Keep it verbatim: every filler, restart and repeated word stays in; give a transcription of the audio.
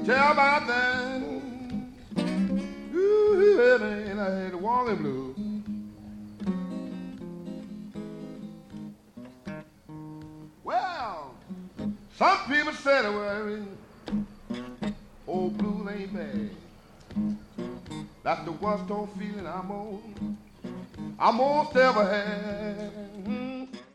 Tell about that. Ooh, man, I had the walking blue. Well, some people said, well, old blues ain't bad. That's the worst old feeling I'm on. I most ever had. Hmm.